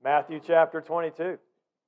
Matthew chapter 22.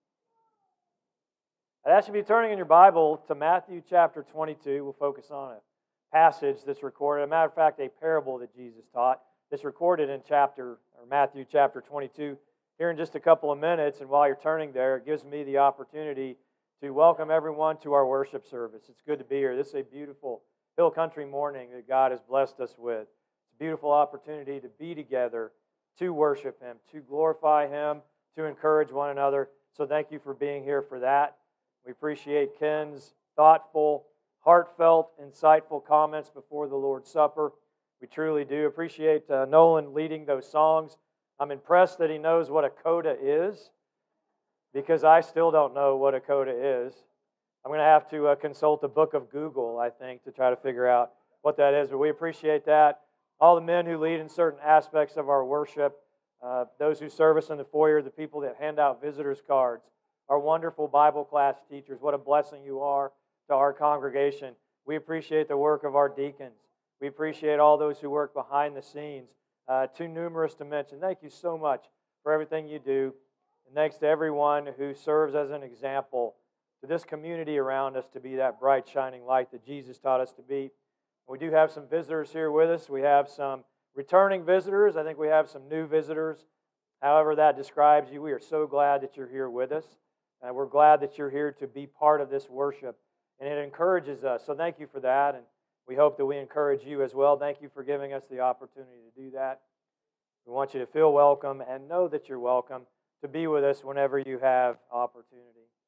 I'd ask you to be turning in your Bible to Matthew chapter 22. We'll focus on a passage that's recorded. As a matter of fact, a parable that Jesus taught that's recorded in Matthew chapter 22 here in just a couple of minutes. And while you're turning there, it gives me the opportunity to welcome everyone to our worship service. It's good to be here. This is a beautiful hill country morning that God has blessed us with. It's a beautiful opportunity to be together, to worship Him, to glorify Him, to encourage one another. So thank you for being here for that. We appreciate Ken's thoughtful, heartfelt, insightful comments before the Lord's Supper. We truly do appreciate Nolan leading those songs. I'm impressed that he knows what a coda is, because I still don't know what a coda is. I'm going to have to consult the book of Google, I think, to try to figure out what that is. But we appreciate that. All the men who lead in certain aspects of our worship, those who serve us in the foyer, the people that hand out visitors' cards, our wonderful Bible class teachers. What a blessing you are to our congregation. We appreciate the work of our deacons. We appreciate all those who work behind the scenes. Too numerous to mention. Thank you so much for everything you do. And thanks to everyone who serves as an example to this community around us to be that bright, shining light that Jesus taught us to be. We do have some visitors here with us. We have some returning visitors. I think we have some new visitors. However that describes you, we are so glad that you're here with us. We're glad that you're here to be part of this worship, and it encourages us. So thank you for that, and we hope that we encourage you as well. Thank you for giving us the opportunity to do that. We want you to feel welcome and know that you're welcome to be with us whenever you have opportunity.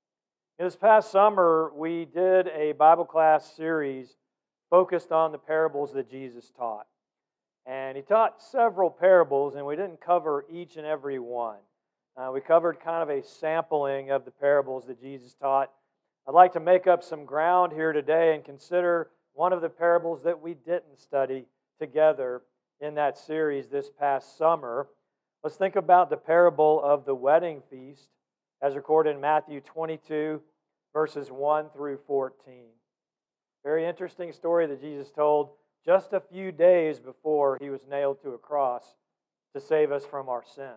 This past summer, we did a Bible class series focused on the parables that Jesus taught. And He taught several parables, and we didn't cover each and every one. We covered kind of a sampling of the parables that Jesus taught. I'd like to make up some ground here today and consider one of the parables that we didn't study together in that series this past summer. Let's think about the parable of the wedding feast as recorded in Matthew 22, verses 1 through 14. Very interesting story that Jesus told just a few days before He was nailed to a cross to save us from our sins.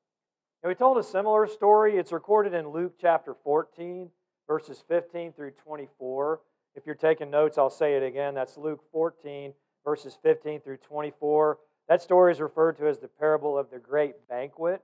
And we told a similar story. It's recorded in Luke chapter 14, verses 15 through 24. If you're taking notes, I'll say it again. That's Luke 14, verses 15 through 24. That story is referred to as the parable of the great banquet.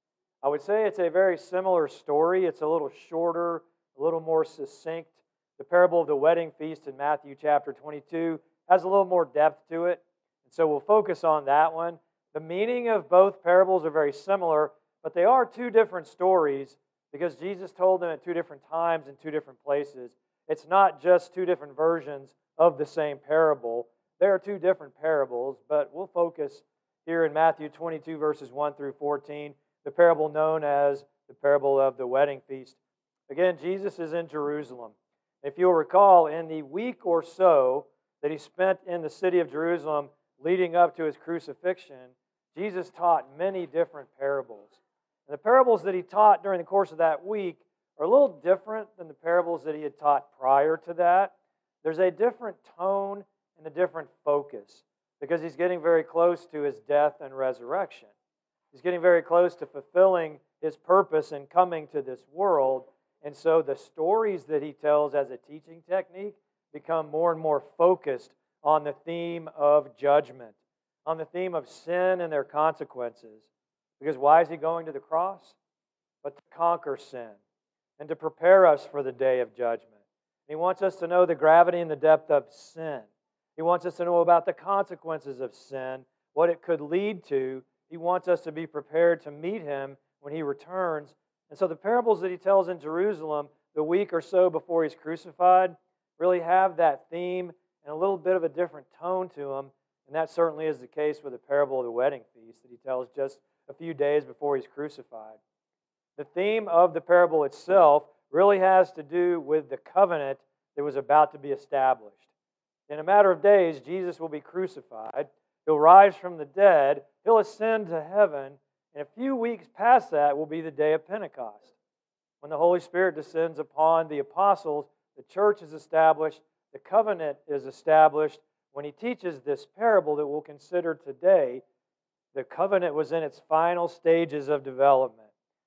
I would say it's a very similar story. It's a little shorter, a little more succinct. The parable of the wedding feast in Matthew chapter 22 has a little more depth to it. And so we'll focus on that one. The meaning of both parables are very similar, but they are two different stories because Jesus told them at two different times in two different places. It's not just two different versions of the same parable. There are two different parables, but we'll focus here in Matthew 22, verses 1 through 14, the parable known as the parable of the wedding feast. Again, Jesus is in Jerusalem. If you'll recall, in the week or so that He spent in the city of Jerusalem leading up to His crucifixion, Jesus taught many different parables. And the parables that He taught during the course of that week are a little different than the parables that He had taught prior to that. There's a different tone and a different focus because He's getting very close to His death and resurrection. He's getting very close to fulfilling His purpose in coming to this world. And so the stories that He tells as a teaching technique become more and more focused on the theme of judgment, on the theme of sin and their consequences. Because why is He going to the cross? But to conquer sin and to prepare us for the day of judgment. He wants us to know the gravity and the depth of sin. He wants us to know about the consequences of sin, what it could lead to. He wants us to be prepared to meet Him when He returns. And so the parables that He tells in Jerusalem the week or so before He's crucified really have that theme and a little bit of a different tone to them. And that certainly is the case with the parable of the wedding feast that He tells just a few days before He's crucified. The theme of the parable itself really has to do with the covenant that was about to be established. In a matter of days, Jesus will be crucified. He'll rise from the dead. He'll ascend to heaven. And a few weeks past that will be the day of Pentecost, when the Holy Spirit descends upon the apostles, the church is established, the covenant is established. When He teaches this parable that we'll consider today, the covenant was in its final stages of development.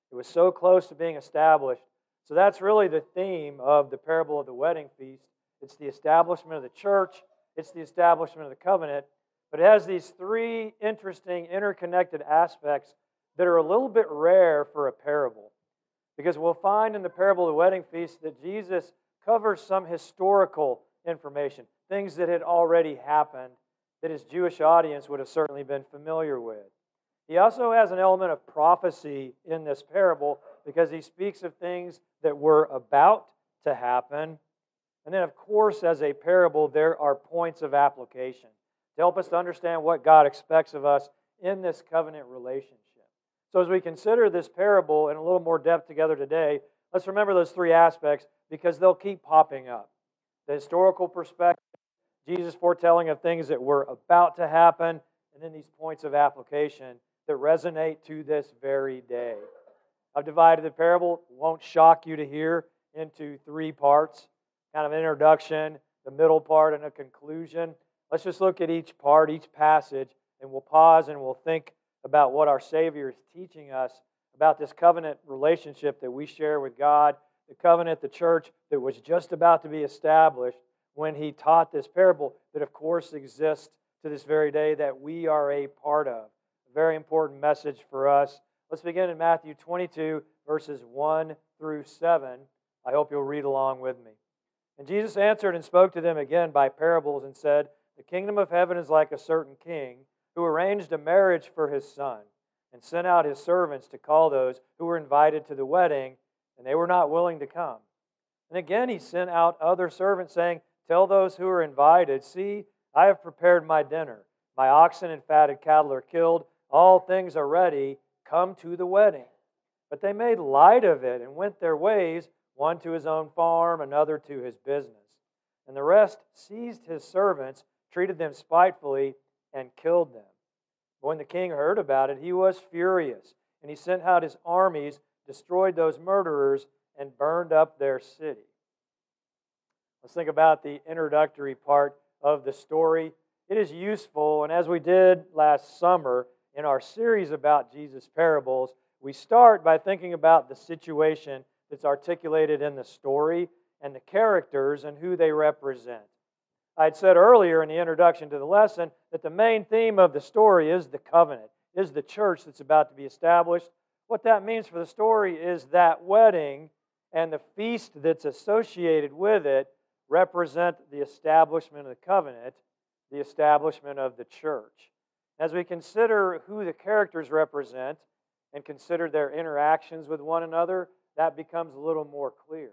It was so close to being established. So that's really the theme of the parable of the wedding feast. It's the establishment of the church. It's the establishment of the covenant. But it has these three interesting, interconnected aspects that are a little bit rare for a parable. Because we'll find in the parable of the wedding feast that Jesus covers some historical information, things that had already happened that his Jewish audience would have certainly been familiar with. He also has an element of prophecy in this parable because he speaks of things that were about to happen. And then, of course, as a parable, there are points of application to help us to understand what God expects of us in this covenant relationship. So as we consider this parable in a little more depth together today, let's remember those three aspects because they'll keep popping up. The historical perspective, Jesus foretelling of things that were about to happen, and then these points of application that resonate to this very day. I've divided the parable, won't shock you to hear, into three parts. Kind of an introduction, the middle part, and a conclusion. Let's just look at each part, each passage, and we'll pause and we'll think about what our Savior is teaching us about this covenant relationship that we share with God, the covenant, the church that was just about to be established when He taught this parable that, of course, exists to this very day that we are a part of. A very important message for us. Let's begin in Matthew 22, verses 1 through 7. I hope you'll read along with me. And Jesus answered and spoke to them again by parables and said, "The kingdom of heaven is like a certain king who arranged a marriage for his son and sent out his servants to call those who were invited to the wedding, and they were not willing to come. And again he sent out other servants, saying, 'Tell those who are invited, see, I have prepared my dinner. My oxen and fatted cattle are killed. All things are ready. Come to the wedding.' But they made light of it and went their ways, one to his own farm, another to his business. And the rest seized his servants, treated them spitefully, and killed them. But when the king heard about it, he was furious, and he sent out his armies, destroyed those murderers, and burned up their city." Let's think about the introductory part of the story. It is useful, and as we did last summer in our series about Jesus' parables, we start by thinking about the situation that's articulated in the story and the characters and who they represent. I had said earlier in the introduction to the lesson that the main theme of the story is the covenant, is the church that's about to be established. What that means for the story is that wedding and the feast that's associated with it represent the establishment of the covenant, the establishment of the church. As we consider who the characters represent and consider their interactions with one another, that becomes a little more clear.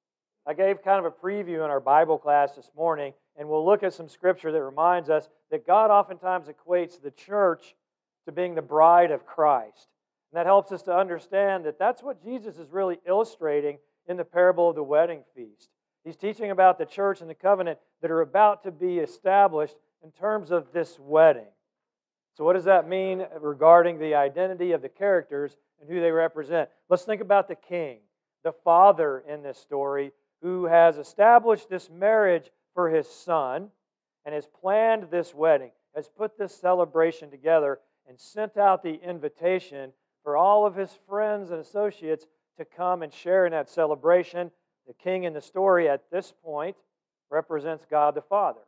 I gave kind of a preview in our Bible class this morning, and we'll look at some scripture that reminds us that God oftentimes equates the church to being the bride of Christ. And that helps us to understand that that's what Jesus is really illustrating in the parable of the wedding feast. He's teaching about the church and the covenant that are about to be established in terms of this wedding. So what does that mean regarding the identity of the characters and who they represent? Let's think about the king, the father in this story, who has established this marriage for his son and has planned this wedding, has put this celebration together and sent out the invitation for all of his friends and associates to come and share in that celebration. The king in the story at this point represents God the Father.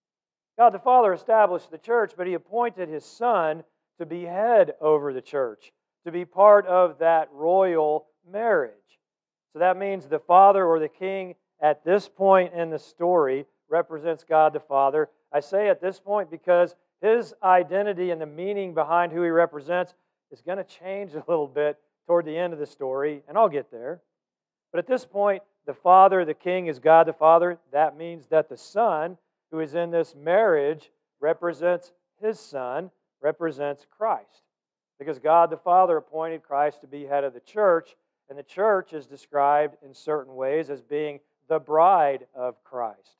God the Father established the church, but He appointed His Son to be head over the church, to be part of that royal marriage. So that means the Father or the King at this point in the story represents God the Father. I say at this point because His identity and the meaning behind who He represents is going to change a little bit toward the end of the story, and I'll get there. But at this point, the Father, the King, is God the Father. That means that the Son, who is in this marriage, represents His Son, represents Christ. Because God the Father appointed Christ to be head of the church, and the church is described in certain ways as being the bride of Christ.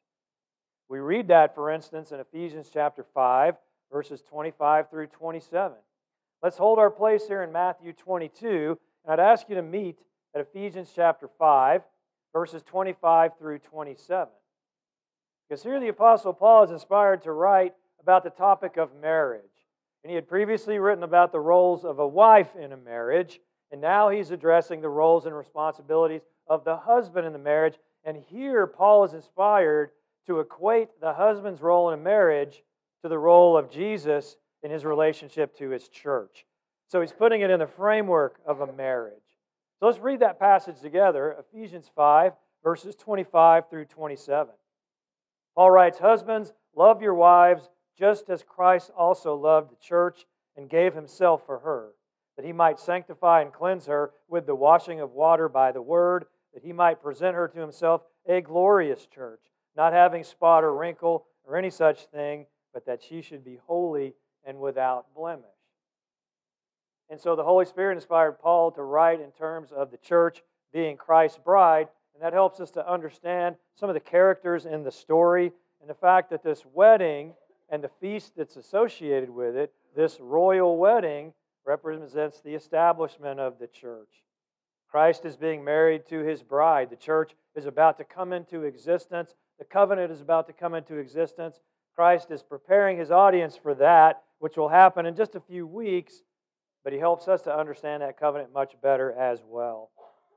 We read that, for instance, in Ephesians chapter 5, verses 25 through 27. Let's hold our place here in Matthew 22, and I'd ask you to meet at Ephesians chapter 5, verses 25 through 27. Because here the Apostle Paul is inspired to write about the topic of marriage. And he had previously written about the roles of a wife in a marriage. And now he's addressing the roles and responsibilities of the husband in the marriage. And here Paul is inspired to equate the husband's role in a marriage to the role of Jesus in his relationship to his church. So he's putting it in the framework of a marriage. So let's read that passage together, Ephesians 5, verses 25 through 27. Paul writes, "Husbands, love your wives, just as Christ also loved the church and gave himself for her, that he might sanctify and cleanse her with the washing of water by the word, that he might present her to himself a glorious church, not having spot or wrinkle or any such thing, but that she should be holy and without blemish." And so the Holy Spirit inspired Paul to write in terms of the church being Christ's bride, and that helps us to understand some of the characters in the story and the fact that this wedding and the feast that's associated with it, this royal wedding, represents the establishment of the church. Christ is being married to his bride. The church is about to come into existence. The covenant is about to come into existence. Christ is preparing his audience for that, which will happen in just a few weeks, but he helps us to understand that covenant much better as well.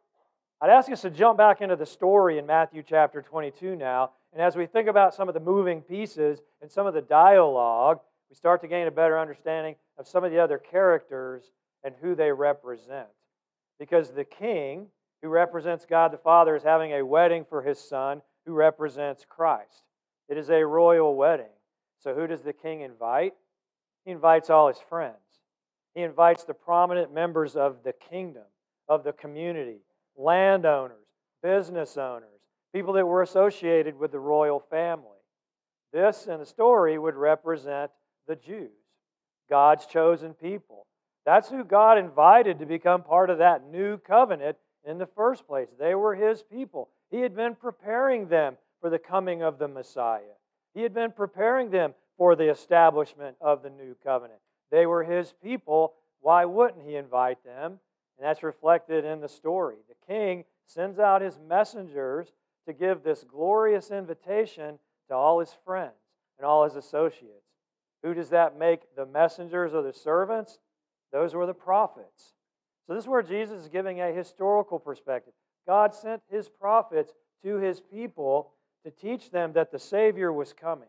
I'd ask us to jump back into the story in Matthew chapter 22 now, and as we think about some of the moving pieces and some of the dialogue, we start to gain a better understanding of some of the other characters and who they represent. Because the king, who represents God the Father, is having a wedding for his son, who represents Christ. It is a royal wedding. So who does the king invite? He invites all his friends. He invites the prominent members of the kingdom, of the community, landowners, business owners, people that were associated with the royal family. This, in the story, would represent the Jews, God's chosen people. That's who God invited to become part of that new covenant in the first place. They were his people. He had been preparing them for the coming of the Messiah. He had been preparing them for the establishment of the new covenant. They were his people. Why wouldn't he invite them? And that's reflected in the story. The king sends out his messengers to give this glorious invitation to all his friends and all his associates. Who does that make the messengers or the servants? Those were the prophets. So this is where Jesus is giving a historical perspective. God sent his prophets to his people to teach them that the Savior was coming,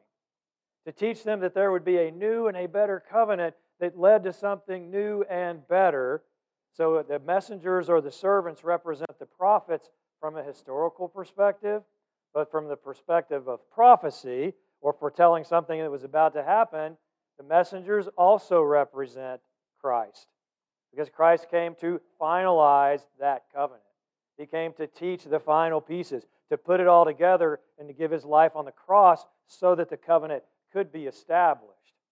to teach them that there would be a new and a better covenant that led to something new and better. So the messengers or the servants represent the prophets from a historical perspective, but from the perspective of prophecy or foretelling something that was about to happen, the messengers also represent Christ. Because Christ came to finalize that covenant. He came to teach the final pieces, to put it all together and to give his life on the cross so that the covenant could be established.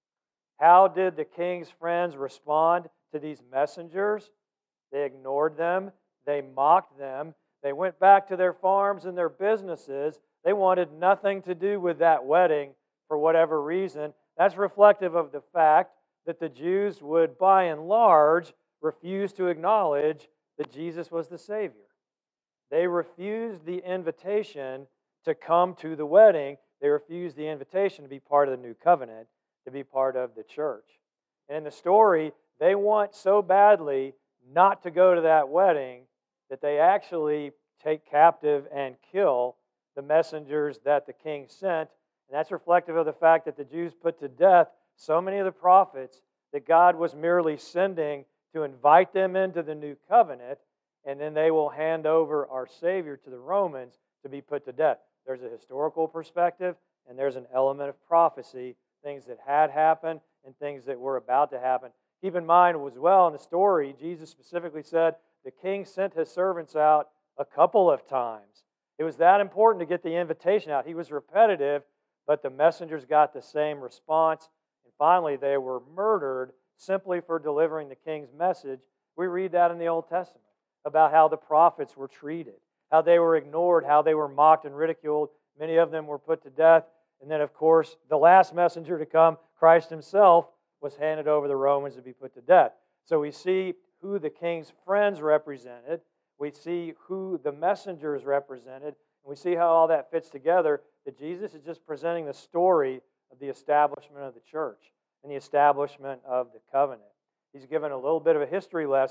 How did the king's friends respond to these messengers? They ignored them. They mocked them. They went back to their farms and their businesses. They wanted nothing to do with that wedding for whatever reason. That's reflective of the fact that the Jews would, by and large, refuse to acknowledge that Jesus was the Savior. They refused the invitation to come to the wedding. They refused the invitation to be part of the new covenant, to be part of the church. And in the story, they want so badly not to go to that wedding that they actually take captive and kill the messengers that the king sent. And that's reflective of the fact that the Jews put to death so many of the prophets that God was merely sending to invite them into the new covenant, and then they will hand over our Savior to the Romans to be put to death. There's a historical perspective, and there's an element of prophecy, things that had happened and things that were about to happen. Keep in mind as well in the story, Jesus specifically said the king sent his servants out a couple of times. It was that important to get the invitation out. He was repetitive, but the messengers got the same response. And finally, they were murdered simply for delivering the king's message. We read that in the Old Testament about how the prophets were treated, how they were ignored, how they were mocked and ridiculed. Many of them were put to death. And then, of course, the last messenger to come, Christ himself, was handed over to the Romans to be put to death. So we see who the king's friends represented. We see who the messengers represented. And we see how all that fits together, that Jesus is just presenting the story of the establishment of the church and the establishment of the covenant. He's given a little bit of a history lesson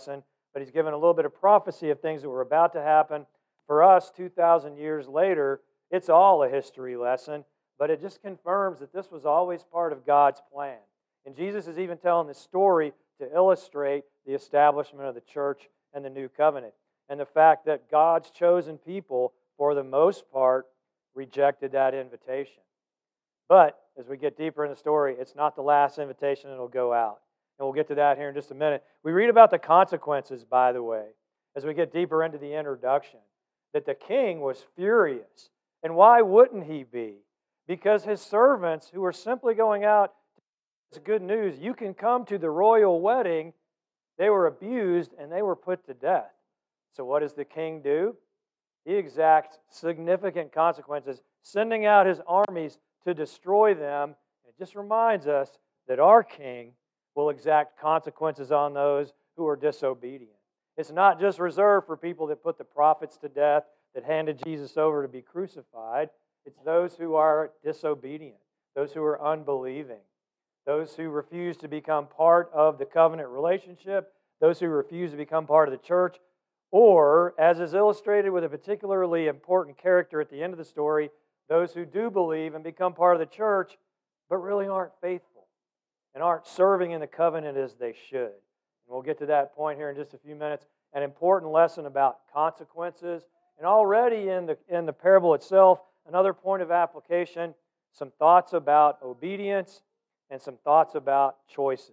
but he's given a little bit of prophecy of things that were about to happen. For us, 2,000 years later, it's all a history lesson, but it just confirms that this was always part of God's plan. And Jesus is even telling this story to illustrate the establishment of the church and the new covenant, and the fact that God's chosen people, for the most part, rejected that invitation. But as we get deeper in the story, it's not the last invitation that'll go out. And we'll get to that here in just a minute. We read about the consequences, by the way, as we get deeper into the introduction, that the king was furious. And why wouldn't he be? Because his servants, who were simply going out, it's good news, you can come to the royal wedding, they were abused and they were put to death. So what does the king do? He exacts significant consequences, sending out his armies to destroy them. It just reminds us that our king will exact consequences on those who are disobedient. It's not just reserved for people that put the prophets to death, that handed Jesus over to be crucified. It's those who are disobedient, those who are unbelieving, those who refuse to become part of the covenant relationship, those who refuse to become part of the church, or, as is illustrated with a particularly important character at the end of the story, those who do believe and become part of the church, but really aren't faithful and aren't serving in the covenant as they should. And we'll get to that point here in just a few minutes. An important lesson about consequences. And already in the parable itself, another point of application, some thoughts about obedience and some thoughts about choices.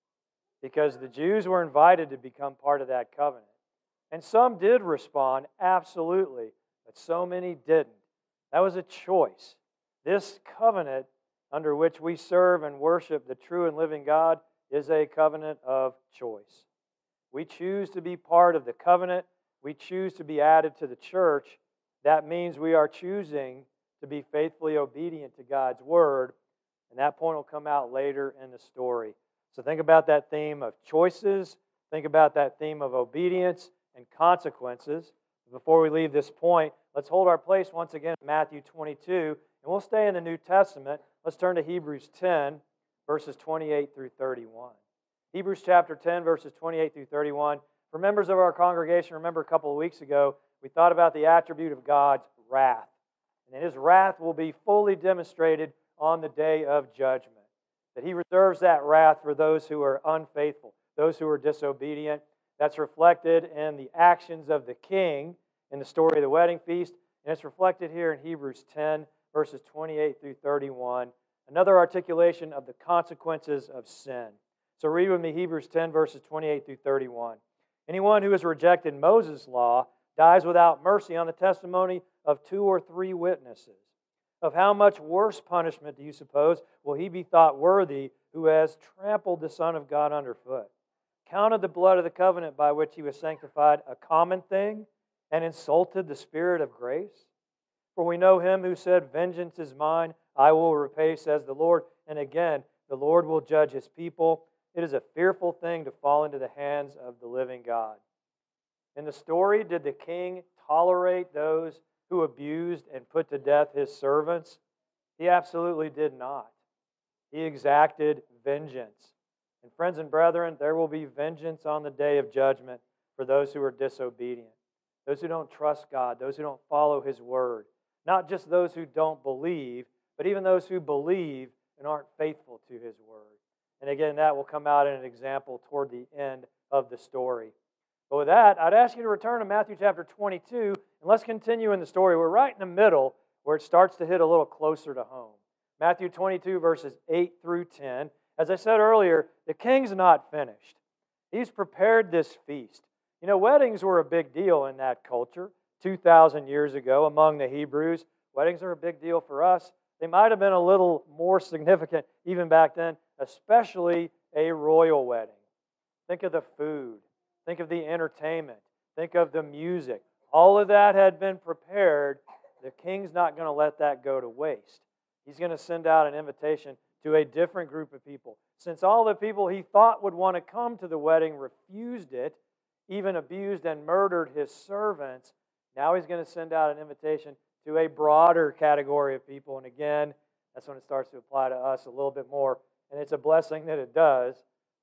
Because the Jews were invited to become part of that covenant. And some did respond, absolutely, but so many didn't. That was a choice. This covenant under which we serve and worship the true and living God is a covenant of choice. We choose to be part of the covenant. We choose to be added to the church. That means we are choosing to be faithfully obedient to God's word. And that point will come out later in the story. So think about that theme of choices. Think about that theme of obedience and consequences. Before we leave this point, let's hold our place once again in Matthew 22, and we'll stay in the New Testament. Let's turn to Hebrews 10, verses 28 through 31. Hebrews chapter 10, verses 28 through 31. For members of our congregation, remember a couple of weeks ago, we thought about the attribute of God's wrath. And His wrath will be fully demonstrated on the day of judgment. That He reserves that wrath for those who are unfaithful, those who are disobedient. That's reflected in the actions of the king in the story of the wedding feast. And it's reflected here in Hebrews 10, verses 28 through 31. Another articulation of the consequences of sin. So read with me Hebrews 10, verses 28 through 31. Anyone who has rejected Moses' law dies without mercy on the testimony of 2 or 3 witnesses. Of how much worse punishment do you suppose will he be thought worthy who has trampled the Son of God underfoot? Counted the blood of the covenant by which he was sanctified a common thing, and insulted the Spirit of grace? For we know him who said, "Vengeance is mine, I will repay," says the Lord. And again, the Lord will judge His people. It is a fearful thing to fall into the hands of the living God. In the story, did the king tolerate those who abused and put to death his servants? He absolutely did not. He exacted vengeance. And friends and brethren, there will be vengeance on the day of judgment for those who are disobedient, those who don't trust God, those who don't follow His word. Not just those who don't believe, but even those who believe and aren't faithful to His word. And again, that will come out in an example toward the end of the story. But with that, I'd ask you to return to Matthew chapter 22, and let's continue in the story. We're right in the middle where it starts to hit a little closer to home. Matthew 22, verses 8 through 10. As I said earlier, the king's not finished. He's prepared this feast. You know, weddings were a big deal in that culture 2,000 years ago among the Hebrews. Weddings are a big deal for us. They might have been a little more significant even back then, especially a royal wedding. Think of the food. Think of the entertainment. Think of the music. All of that had been prepared. The king's not going to let that go to waste. He's going to send out an invitation to a different group of people. Since all the people he thought would want to come to the wedding refused it, even abused and murdered his servants, now he's going to send out an invitation to a broader category of people. And again, that's when it starts to apply to us a little bit more. And it's a blessing that it does.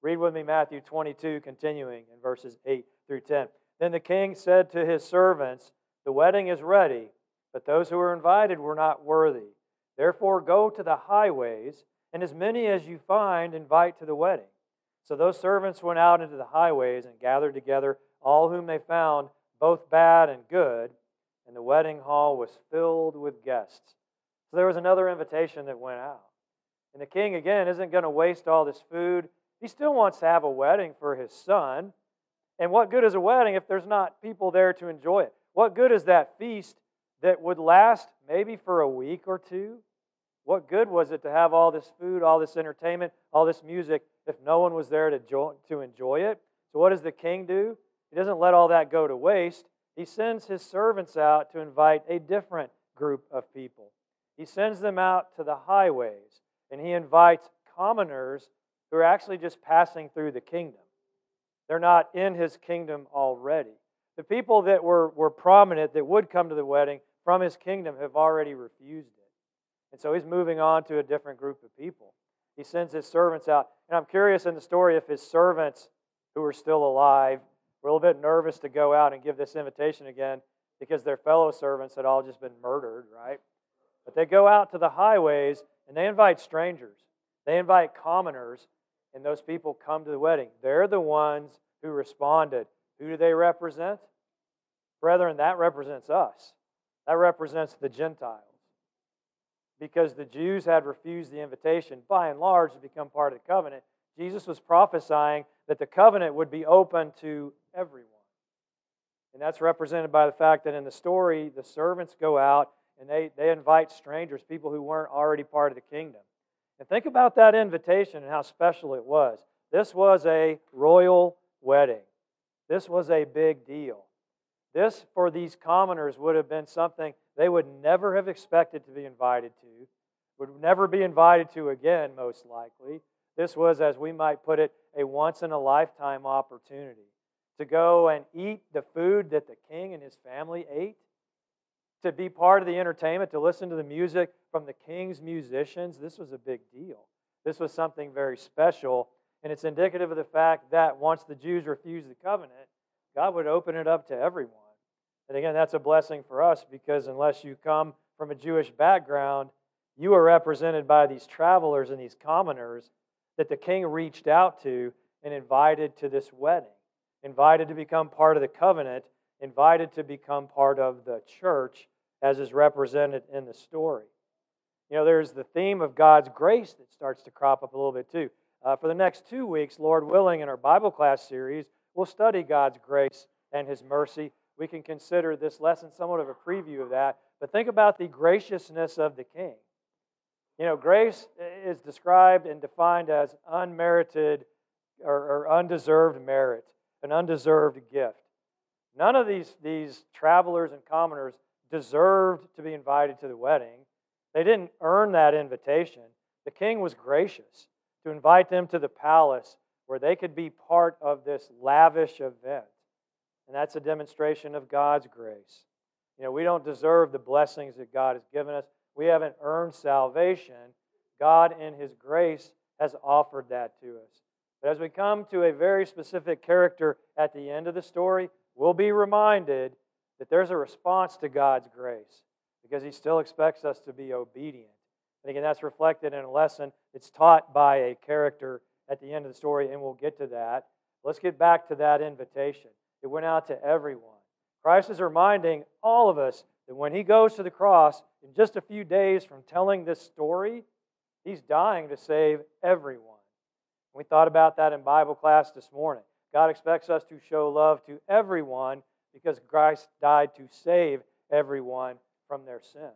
Read with me Matthew 22, continuing in verses 8 through 10. Then the king said to his servants, "The wedding is ready, but those who were invited were not worthy. Therefore go to the highways, and as many as you find, invite to the wedding." So those servants went out into the highways and gathered together all whom they found, both bad and good, and the wedding hall was filled with guests. So there was another invitation that went out. And the king, again, isn't going to waste all this food. He still wants to have a wedding for his son. And what good is a wedding if there's not people there to enjoy it? What good is that feast that would last maybe for a week or two? What good was it to have all this food, all this entertainment, all this music if no one was there to enjoy it? So what does the king do? He doesn't let all that go to waste. He sends his servants out to invite a different group of people. He sends them out to the highways, and he invites commoners who are actually just passing through the kingdom. They're not in his kingdom already. The people that were prominent that would come to the wedding from his kingdom have already refused it. And so he's moving on to a different group of people. He sends his servants out. And I'm curious in the story if his servants who are still alive were a little bit nervous to go out and give this invitation again because their fellow servants had all just been murdered, right? But they go out to the highways and they invite strangers. They invite commoners, and those people come to the wedding. They're the ones who responded. Who do they represent? Brethren, that represents us. That represents the Gentiles. Because the Jews had refused the invitation, by and large, to become part of the covenant, Jesus was prophesying that the covenant would be open to everyone. And that's represented by the fact that in the story, the servants go out and they invite strangers, people who weren't already part of the kingdom. And think about that invitation and how special it was. This was a royal wedding. This was a big deal. This, for these commoners, would have been something they would never have expected to be invited to, would never be invited to again, most likely. This was, as we might put it, a once-in-a-lifetime opportunity to go and eat the food that the king and his family ate, to be part of the entertainment, to listen to the music from the king's musicians. This was a big deal. This was something very special, and it's indicative of the fact that once the Jews refused the covenant, God would open it up to everyone. And again, that's a blessing for us because unless you come from a Jewish background, you are represented by these travelers and these commoners that the king reached out to and invited to this wedding, invited to become part of the covenant, invited to become part of the church as is represented in the story. You know, there's the theme of God's grace that starts to crop up a little bit too. For the next 2 weeks, Lord willing, in our Bible class series, we'll study God's grace and His mercy. We can consider this lesson somewhat of a preview of that. But think about the graciousness of the King. You know, grace is described and defined as unmerited or undeserved merit, an undeserved gift. None of these travelers and commoners deserved to be invited to the wedding. They didn't earn that invitation. The king was gracious to invite them to the palace where they could be part of this lavish event. And that's a demonstration of God's grace. You know, we don't deserve the blessings that God has given us. We haven't earned salvation. God, in His grace, has offered that to us. But as we come to a very specific character at the end of the story, we'll be reminded that there's a response to God's grace because He still expects us to be obedient. And again, that's reflected in a lesson that's taught by a character at the end of the story, and we'll get to that. Let's get back to that invitation. It went out to everyone. Christ is reminding all of us that when He goes to the cross, in just a few days from telling this story, He's dying to save everyone. We thought about that in Bible class this morning. God expects us to show love to everyone because Christ died to save everyone from their sins.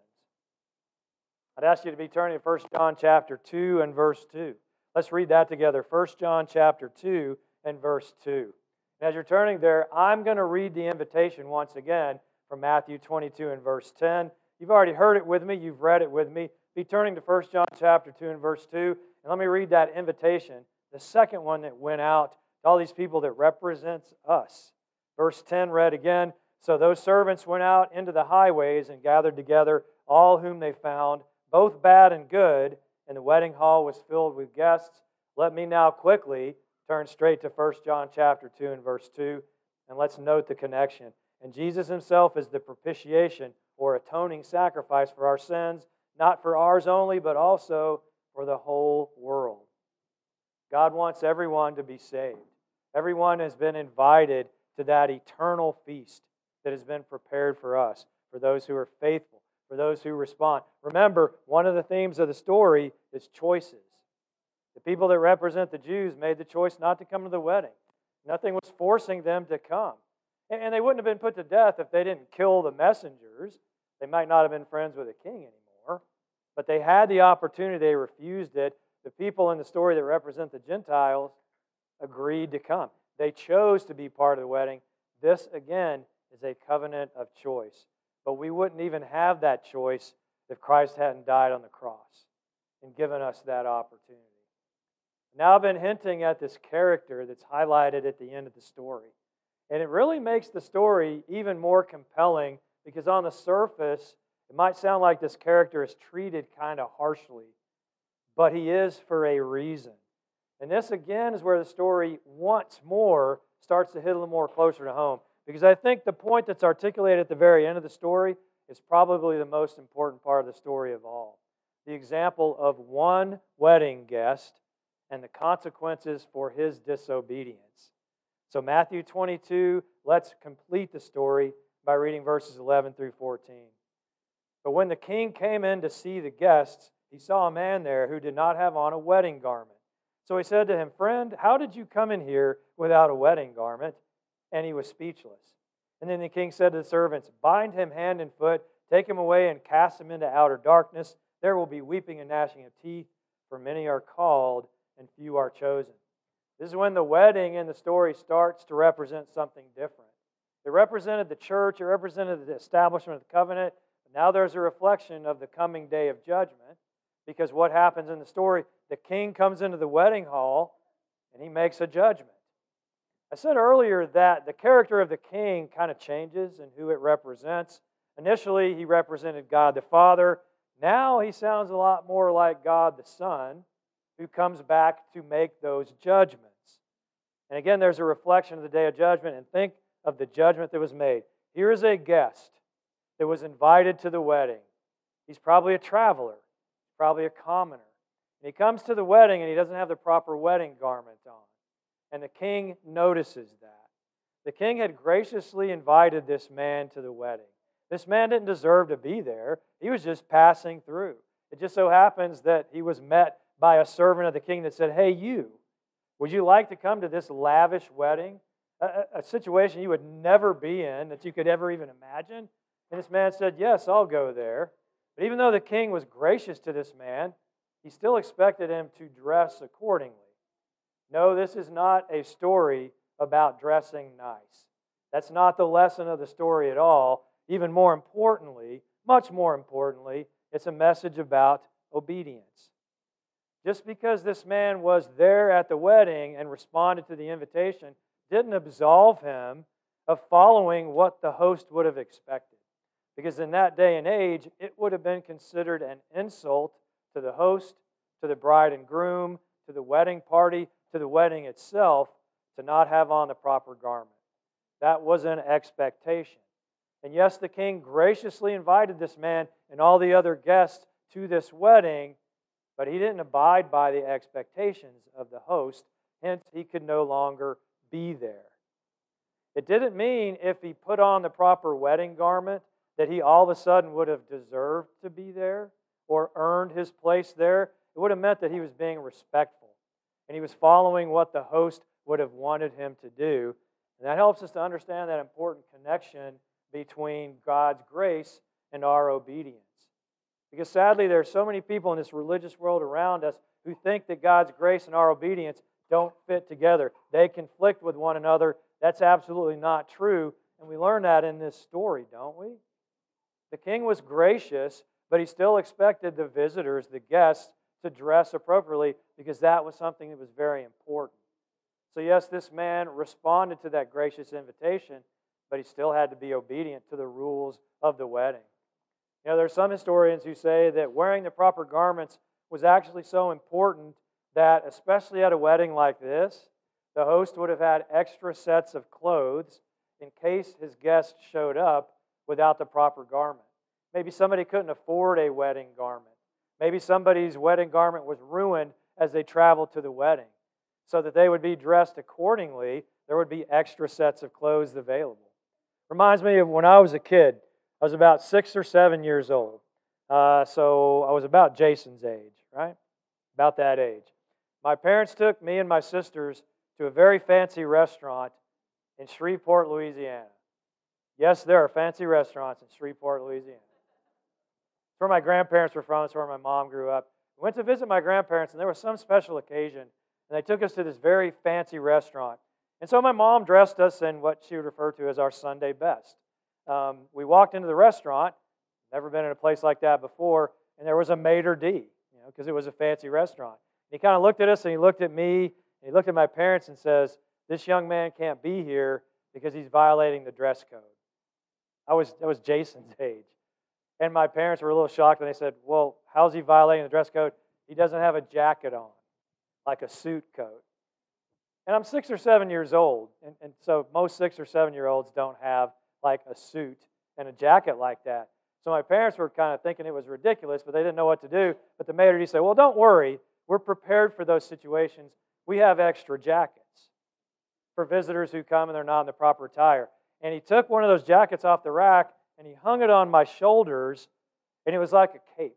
I'd ask you to be turning to 1 John chapter 2 and verse 2. Let's read that together. 1 John chapter 2 and verse 2. And as you're turning there, I'm going to read the invitation once again from Matthew 22 and verse 10. You've already heard it with me. You've read it with me. Be turning to 1 John chapter 2 and verse 2. And let me read that invitation, the second one that went out to all these people that represents us. Verse 10 read again, "So those servants went out into the highways and gathered together all whom they found, both bad and good, and the wedding hall was filled with guests. Let me now quickly Turn straight to 1 John chapter 2 and verse 2, and let's note the connection. And Jesus himself is the propitiation or atoning sacrifice for our sins, not for ours only, but also for the whole world. God wants everyone to be saved. Everyone has been invited to that eternal feast that has been prepared for us, for those who are faithful, for those who respond. Remember, one of the themes of the story is choices. The people that represent the Jews made the choice not to come to the wedding. Nothing was forcing them to come. And they wouldn't have been put to death if they didn't kill the messengers. They might not have been friends with the king anymore. But they had the opportunity. They refused it. The people in the story that represent the Gentiles agreed to come. They chose to be part of the wedding. This, again, is a covenant of choice. But we wouldn't even have that choice if Christ hadn't died on the cross and given us that opportunity. Now I've been hinting at this character that's highlighted at the end of the story. And it really makes the story even more compelling because on the surface, it might sound like this character is treated kind of harshly, but he is for a reason. And this, again, is where the story once more starts to hit a little more closer to home. Because I think the point that's articulated at the very end of the story is probably the most important part of the story of all. The example of one wedding guest and the consequences for his disobedience. So Matthew 22, let's complete the story by reading verses 11 through 14. But when the king came in to see the guests, he saw a man there who did not have on a wedding garment. So he said to him, "Friend, how did you come in here without a wedding garment?" And he was speechless. And then the king said to the servants, "Bind him hand and foot, take him away and cast him into outer darkness. There will be weeping and gnashing of teeth, for many are called and few are chosen." This is when the wedding in the story starts to represent something different. It represented the church, it represented the establishment of the covenant. Now there's a reflection of the coming day of judgment, because what happens in the story, the king comes into the wedding hall and he makes a judgment. I said earlier that the character of the king kind of changes in who it represents. Initially, he represented God the Father. Now he sounds a lot more like God the Son, who comes back to make those judgments. And again, there's a reflection of the day of judgment, and think of the judgment that was made. Here is a guest that was invited to the wedding. He's probably a traveler, probably a commoner. And he comes to the wedding and he doesn't have the proper wedding garment on. And the king notices that. The king had graciously invited this man to the wedding. This man didn't deserve to be there. He was just passing through. It just so happens that he was met by a servant of the king that said, "Hey, you, would you like to come to this lavish wedding? A situation you would never be in, that you could ever even imagine?" And this man said, "Yes, I'll go there." But even though the king was gracious to this man, he still expected him to dress accordingly. No, this is not a story about dressing nice. That's not the lesson of the story at all. Even more importantly, much more importantly, it's a message about obedience. Just because this man was there at the wedding and responded to the invitation didn't absolve him of following what the host would have expected. Because in that day and age, it would have been considered an insult to the host, to the bride and groom, to the wedding party, to the wedding itself, to not have on the proper garment. That was an expectation. And yes, the king graciously invited this man and all the other guests to this wedding, but he didn't abide by the expectations of the host, hence he could no longer be there. It didn't mean if he put on the proper wedding garment that he all of a sudden would have deserved to be there or earned his place there. It would have meant that he was being respectful and he was following what the host would have wanted him to do. And that helps us to understand that important connection between God's grace and our obedience. Because sadly, there are so many people in this religious world around us who think that God's grace and our obedience don't fit together. They conflict with one another. That's absolutely not true. And we learn that in this story, don't we? The king was gracious, but he still expected the visitors, the guests, to dress appropriately because that was something that was very important. So yes, this man responded to that gracious invitation, but he still had to be obedient to the rules of the wedding. You know, there are some historians who say that wearing the proper garments was actually so important that, especially at a wedding like this, The host would have had extra sets of clothes in case his guests showed up without the proper garment. Maybe somebody couldn't afford a wedding garment. Maybe somebody's wedding garment was ruined as they traveled to the wedding. So that they would be dressed accordingly, there would be extra sets of clothes available. Reminds me of when I was a kid. I was about 6 or 7 years old. So I was about Jason's age, right? About that age. My parents took me and my sisters to a very fancy restaurant in Shreveport, Louisiana. Yes, there are fancy restaurants in Shreveport, Louisiana. It's where my grandparents were from. It's where my mom grew up. We went to visit my grandparents, and there was some special occasion, and they took us to this very fancy restaurant. And so my mom dressed us in what she would refer to as our Sunday best. We walked into the restaurant, never been in a place like that before, and there was a maitre d', because it was a fancy restaurant. And he kind of looked at us, and he looked at me, and he looked at my parents and says, "This young man can't be here because he's violating the dress code." That was Jason's age. And my parents were a little shocked, and they said, "Well, how's he violating the dress code? He doesn't have a jacket on, like a suit coat." And I'm 6 or 7 years old, and so most 6 or 7-year-olds don't have like a suit and a jacket like that. So my parents were kind of thinking it was ridiculous, but they didn't know what to do. But the maitre d' said, "Well, don't worry. We're prepared for those situations. We have extra jackets for visitors who come and they're not in the proper attire." And he took one of those jackets off the rack and he hung it on my shoulders, and it was like a cape.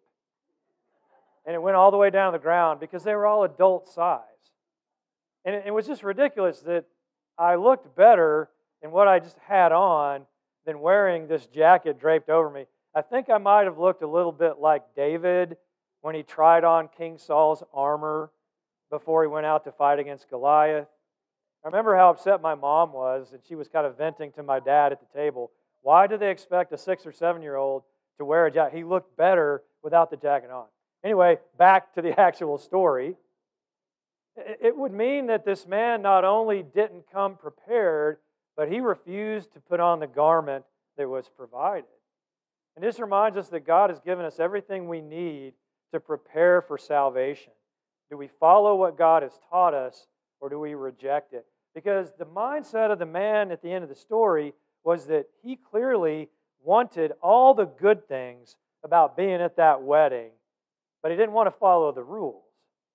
And it went all the way down to the ground because they were all adult size. And it was just ridiculous that I looked better in what I just had on than wearing this jacket draped over me. I think I might have looked a little bit like David when he tried on King Saul's armor before he went out to fight against Goliath. I remember how upset my mom was, and she was kind of venting to my dad at the table. Why do they expect a 6 or 7-year-old to wear a jacket? He looked better without the jacket on. Anyway, back to the actual story. It would mean that this man not only didn't come prepared, but he refused to put on the garment that was provided. And this reminds us that God has given us everything we need to prepare for salvation. Do we follow what God has taught us, or do we reject it? Because the mindset of the man at the end of the story was that he clearly wanted all the good things about being at that wedding, but he didn't want to follow the rules.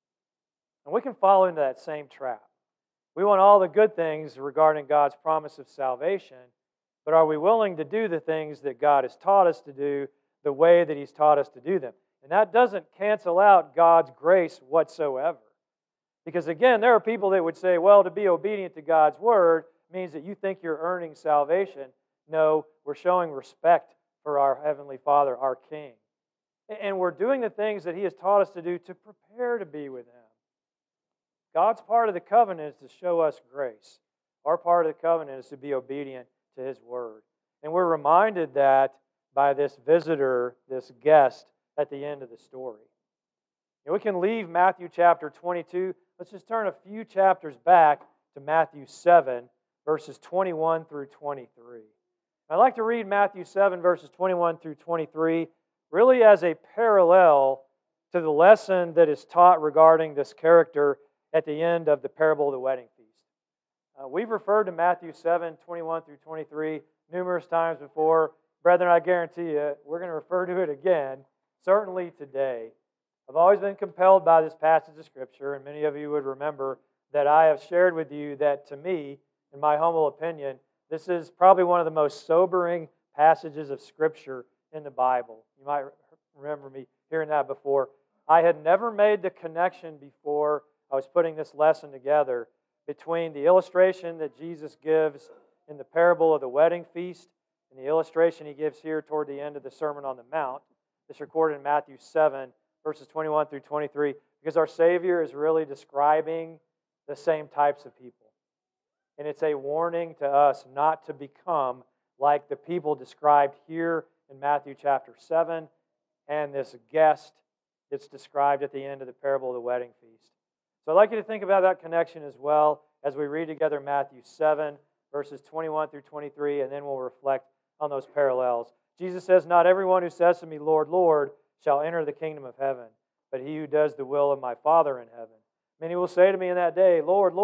And we can fall into that same trap. We want all the good things regarding God's promise of salvation, but are we willing to do the things that God has taught us to do the way that He's taught us to do them? And that doesn't cancel out God's grace whatsoever. Because again, there are people that would say, well, to be obedient to God's Word means that you think you're earning salvation. No, we're showing respect for our Heavenly Father, our King. And we're doing the things that He has taught us to do to prepare to be with Him. God's part of the covenant is to show us grace. Our part of the covenant is to be obedient to His Word. And we're reminded that by this visitor, this guest, at the end of the story. And we can leave Matthew chapter 22. Let's just turn a few chapters back to Matthew 7, verses 21 through 23. I'd like to read Matthew 7, verses 21 through 23, really as a parallel to the lesson that is taught regarding this character at the end of the parable of the wedding feast. We've referred to Matthew 7, 21 through 23 numerous times before. Brethren, I guarantee you, we're going to refer to it again, certainly today. I've always been compelled by this passage of Scripture, and many of you would remember that I have shared with you that to me, in my humble opinion, this is probably one of the most sobering passages of Scripture in the Bible. You might remember me hearing that before. I had never made the connection before I was putting this lesson together between the illustration that Jesus gives in the parable of the wedding feast and the illustration He gives here toward the end of the Sermon on the Mount. It's recorded in Matthew 7, verses 21 through 23, because our Savior is really describing the same types of people. And it's a warning to us not to become like the people described here in Matthew chapter 7 and this guest that's described at the end of the parable of the wedding feast. So I'd like you to think about that connection as well as we read together Matthew 7, verses 21 through 23, and then we'll reflect on those parallels. Jesus says, "Not everyone who says to me, 'Lord, Lord,' shall enter the kingdom of heaven, but he who does the will of my Father in heaven. Many will say to me in that day, 'Lord, Lord,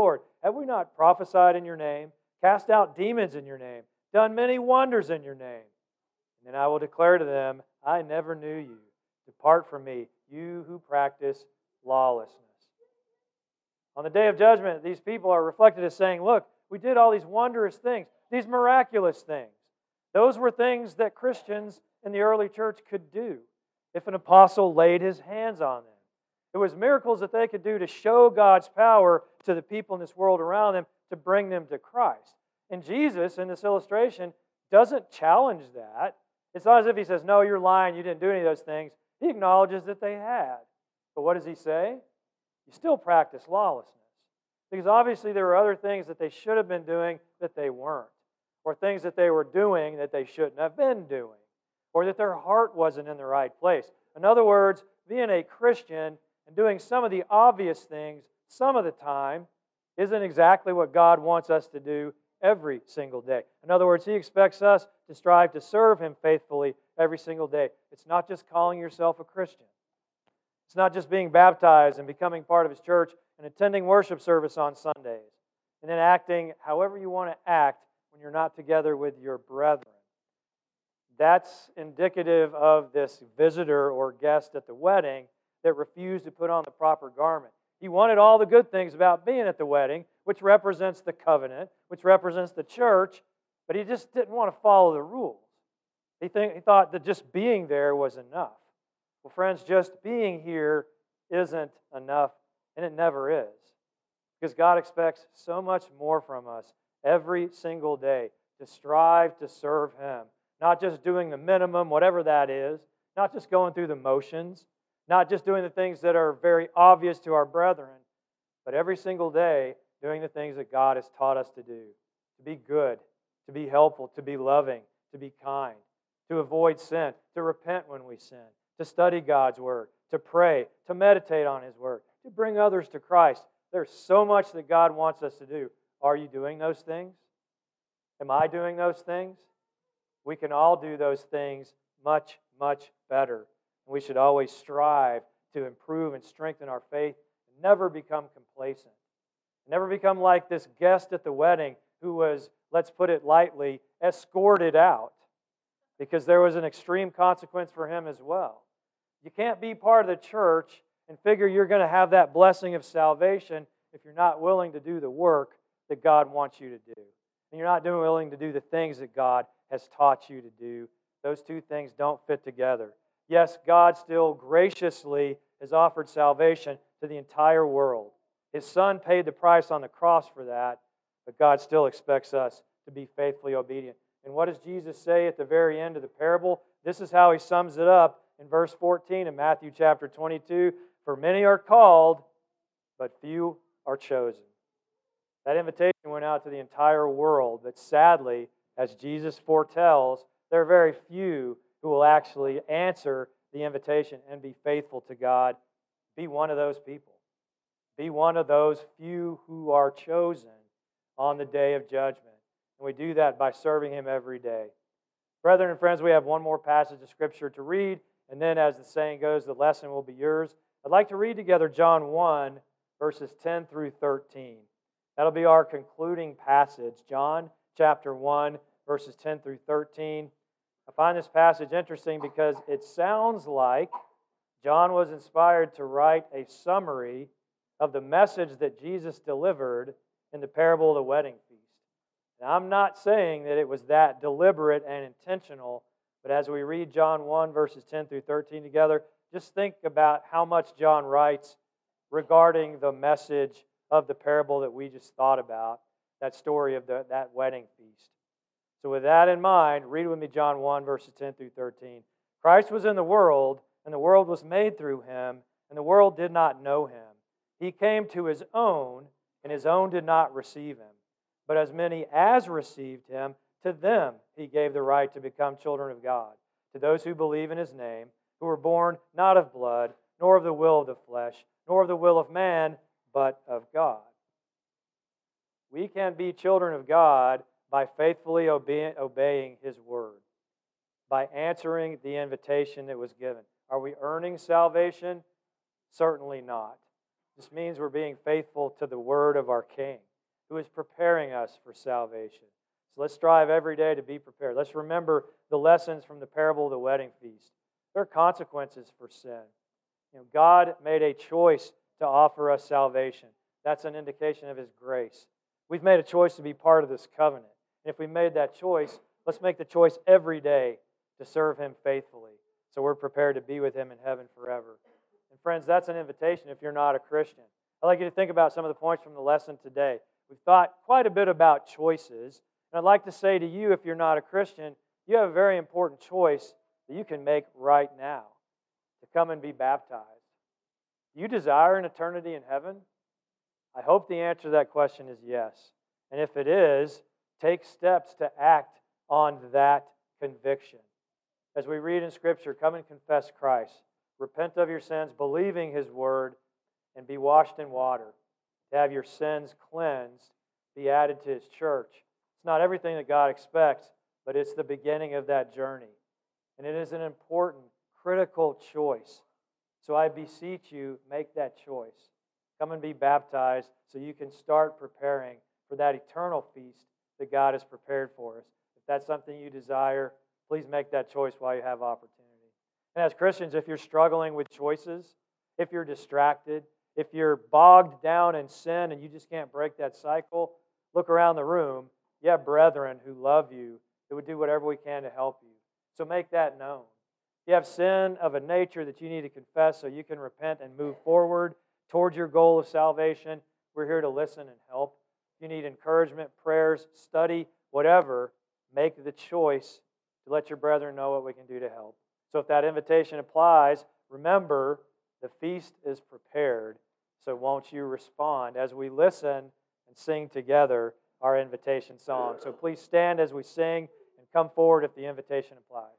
Have we not prophesied in your name, cast out demons in your name, done many wonders in your name? And then I will declare to them, I never knew you. Depart from me, you who practice lawlessness. On the day of judgment, these people are reflected as saying, look, we did all these wondrous things, these miraculous things. Those were things that Christians in the early church could do if an apostle laid his hands on them. It was miracles that they could do to show God's power to the people in this world around them to bring them to Christ. And Jesus, in this illustration, doesn't challenge that. It's not as if he says, no, you're lying, you didn't do any of those things. He acknowledges that they had. But what does he say? You still practice lawlessness. Because obviously there were other things that they should have been doing that they weren't. Or things that they were doing that they shouldn't have been doing. Or that their heart wasn't in the right place. In other words, being a Christian and doing some of the obvious things some of the time isn't exactly what God wants us to do every single day. In other words, He expects us to strive to serve Him faithfully every single day. It's not just calling yourself a Christian. It's not just being baptized and becoming part of His church and attending worship service on Sundays and then acting however you want to act when you're not together with your brethren. That's indicative of this visitor or guest at the wedding that refused to put on the proper garment. He wanted all the good things about being at the wedding, which represents the covenant, which represents the church, but he just didn't want to follow the rules. He thought that just being there was enough. Well, friends, just being here isn't enough, and it never is. Because God expects so much more from us every single day to strive to serve Him. Not just doing the minimum, whatever that is, not just going through the motions, not just doing the things that are very obvious to our brethren, but every single day doing the things that God has taught us to do. To be good, to be helpful, to be loving, to be kind, to avoid sin, to repent when we sin, to study God's Word, to pray, to meditate on His Word, to bring others to Christ. There's so much that God wants us to do. Are you doing those things? Am I doing those things? We can all do those things much, much better. We should always strive to improve and strengthen our faith and never become complacent. Never become like this guest at the wedding who was, let's put it lightly, escorted out because there was an extreme consequence for him as well. You can't be part of the church and figure you're going to have that blessing of salvation if you're not willing to do the work that God wants you to do. And you're not willing to do the things that God has taught you to do. Those two things don't fit together. Yes, God still graciously has offered salvation to the entire world. His Son paid the price on the cross for that, but God still expects us to be faithfully obedient. And what does Jesus say at the very end of the parable? This is how He sums it up in verse 14 in Matthew chapter 22. For many are called, but few are chosen. That invitation went out to the entire world, but sadly, as Jesus foretells, there are very few who will actually answer the invitation and be faithful to God. Be one of those people. Be one of those few who are chosen on the day of judgment. And we do that by serving Him every day. Brethren and friends, we have one more passage of Scripture to read, and then as the saying goes, the lesson will be yours. I'd like to read together John 1, verses 10 through 13. That'll be our concluding passage. John chapter 1, verses 10 through 13. I find this passage interesting because it sounds like John was inspired to write a summary of the message that Jesus delivered in the parable of the wedding feast. Now, I'm not saying that it was that deliberate and intentional, but as we read John 1, verses 10 through 13 together, just think about how much John writes regarding the message of the parable that we just thought about, that story of that wedding feast. So with that in mind, read with me John 1, verses 10 through 13. Christ was in the world, and the world was made through Him, and the world did not know Him. He came to His own, and His own did not receive Him. But as many as received Him, to them He gave the right to become children of God, to those who believe in His name, who were born not of blood, nor of the will of the flesh, nor of the will of man, but of God. We can be children of God by faithfully obeying His word, by answering the invitation that was given. Are we earning salvation? Certainly not. This means we're being faithful to the word of our King. who is preparing us for salvation. So let's strive every day to be prepared. Let's remember the lessons from the parable of the wedding feast. There are consequences for sin. God made a choice to offer us salvation. That's an indication of His grace. We've made a choice to be part of this covenant. And if we made that choice, let's make the choice every day to serve Him faithfully, so we're prepared to be with Him in heaven forever. And friends, that's an invitation if you're not a Christian. I'd like you to think about some of the points from the lesson today. We've thought quite a bit about choices. And I'd like to say to you, if you're not a Christian, you have a very important choice that you can make right now to come and be baptized. Do you desire an eternity in heaven? I hope the answer to that question is yes. And if it is, take steps to act on that conviction. As we read in Scripture, come and confess Christ. Repent of your sins, believing His Word, and be washed in water. To have your sins cleansed, be added to His church. It's not everything that God expects, but it's the beginning of that journey. And it is an important, critical choice. So I beseech you, make that choice. Come and be baptized so you can start preparing for that eternal feast that God has prepared for us. If that's something you desire, please make that choice while you have opportunity. And as Christians, if you're struggling with choices, if you're distracted, if you're bogged down in sin and you just can't break that cycle, look around the room. You have brethren who love you, who would do whatever we can to help you. So make that known. You have sin of a nature that you need to confess so you can repent and move forward towards your goal of salvation. We're here to listen and help. If you need encouragement, prayers, study, whatever, make the choice to let your brethren know what we can do to help. So if that invitation applies, remember the feast is prepared. So won't you respond as we listen and sing together our invitation song. So please stand as we sing and come forward if the invitation applies.